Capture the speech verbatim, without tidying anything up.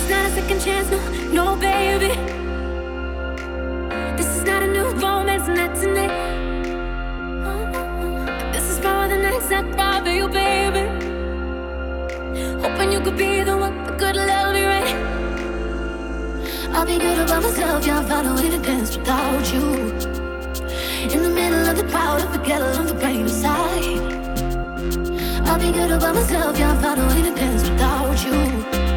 not a second chance, no, no, baby. This is not a new romance, not tonight. This is for the nights I cry for you, baby. Hoping you could be the one that could love me right. I'll be good about myself, yeah, I'll find a way to dance without you. In the middle of the crowd, I forget all of the pain inside. I'll be good about myself, yeah, I'll find a way to dance without you.